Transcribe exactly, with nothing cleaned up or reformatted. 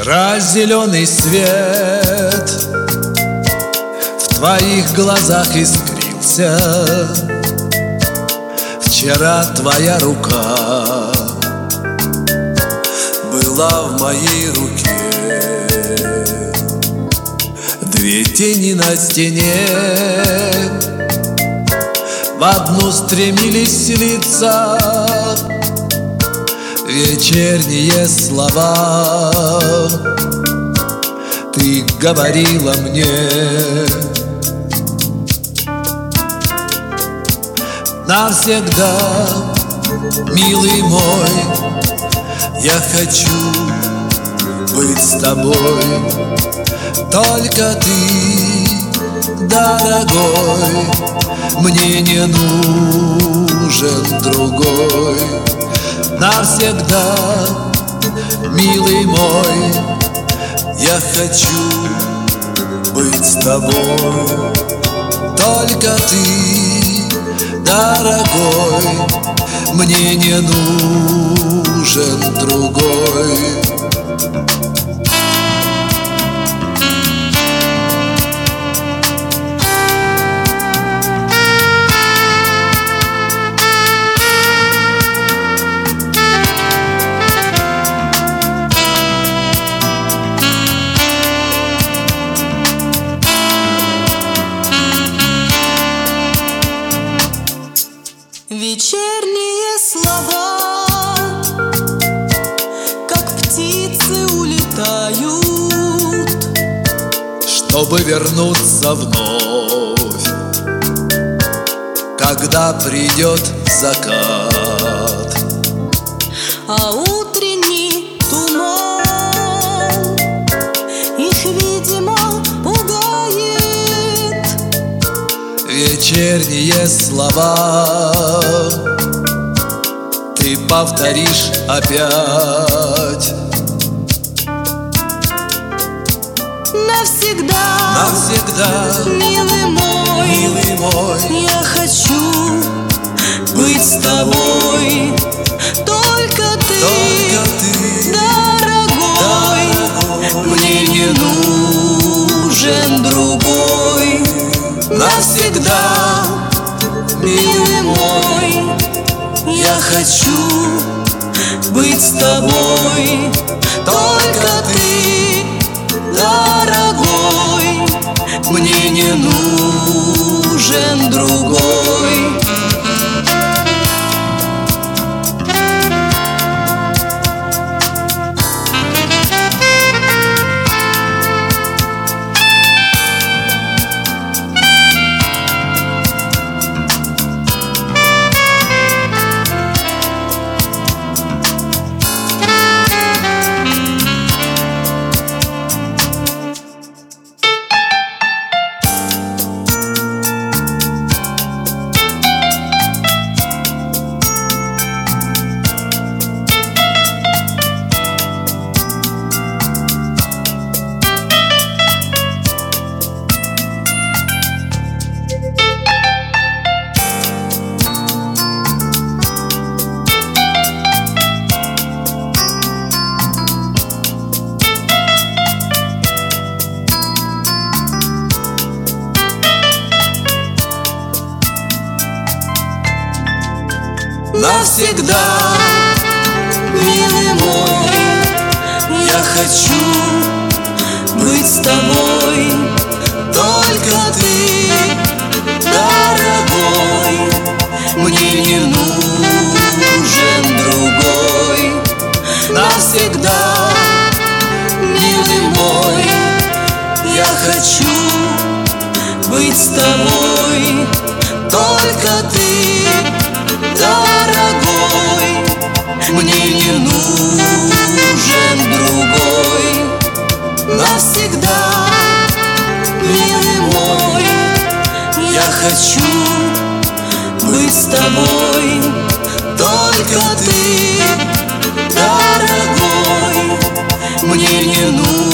Вчера зеленый свет в твоих глазах искрился. Вчера твоя рука была в моей руке. Две тени на стене в одну стремились слиться. Вечерние слова ты говорила мне. Навсегда, милый мой, я хочу быть с тобой. Только ты, дорогой, мне не нужен другой. Навсегда, милый мой, я хочу быть с тобой. Только ты, дорогой, мне не нужен другой. Вечерние слова, как птицы улетают, чтобы вернуться вновь, когда придет закат. А утренний туман их, видимо, пугает. Вечерние слова ты повторишь опять. Навсегда, навсегда, милый мой, милый мой, я хочу быть с тобой. Только ты, только ты, дорогой, дорогой, мне не нужен другой. Навсегда, милый мой, я хочу быть с тобой. Только ты, дорогой, мне не нужен другой. Навсегда, милый мой, я хочу быть с тобой. Только ты, дорогой, мне не нужен другой. навсегда, милый мой, я хочу быть с тобой. Только ты, дорогой, мне не нужен другой. навсегда, милый мой, я хочу быть с тобой. Только ты, дорогой, мне не нужен.